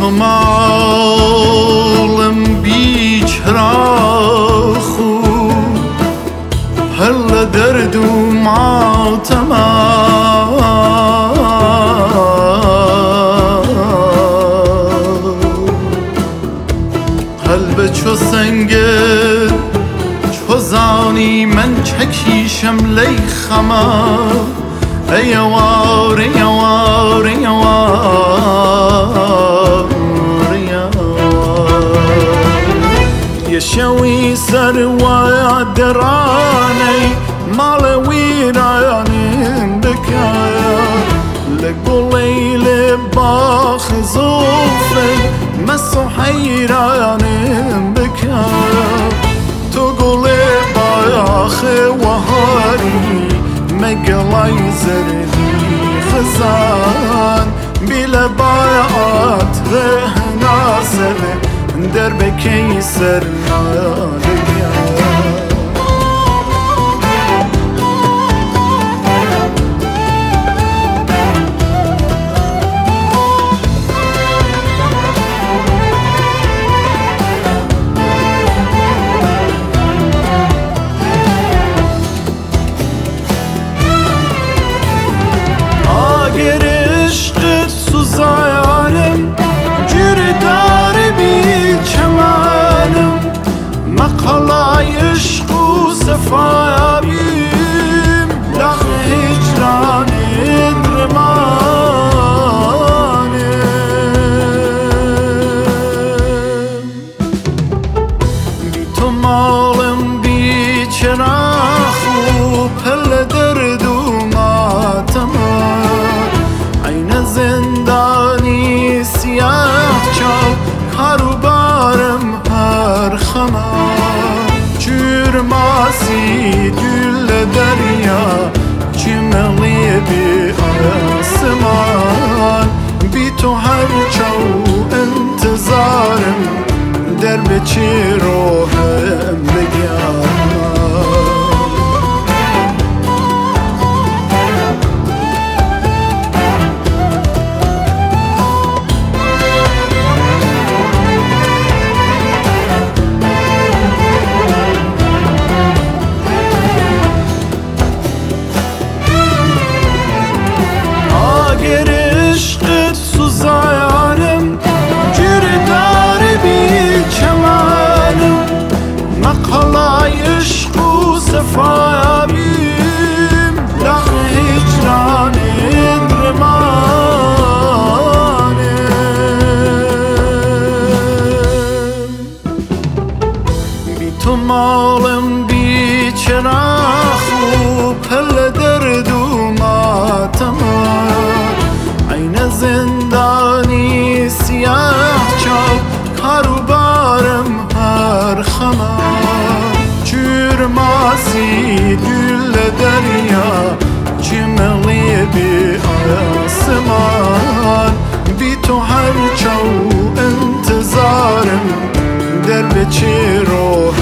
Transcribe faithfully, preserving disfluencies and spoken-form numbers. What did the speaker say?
تو مالم بیچرا خوب هل درد و ماتم قلب چو سنگر چو زانی من چکیشم لی خما ای وار ای وار ای وار یه شوی سر و درانی مال ویرانیم بکایا لگولی لباخ زوفی مسو حیرانیم بکایا تو گولی باخ وهاری مقلای زردی خزان بیل بایعات رهنا سبه در بکی سر نالیا مقالای عشق و صفاییم لخ هجران درمانیم بی تو مالم بیچرا خوب پل درد و ماتم عین زندانی سیاه چاو کارو بارم هر خما ماسی گل دریا چملی بی آسمان بی تو هر چو انتظارم در به چی روحم بگم صفاییم لخ هجران درمانیم بی تو مالم بیچرا خوب پل درد و ماتم عین زندانی سیاه چاو کارو بارم هر خما ماسی گل دریا چملی بی آسمان بی تو هر چو انتظارم در به چی روح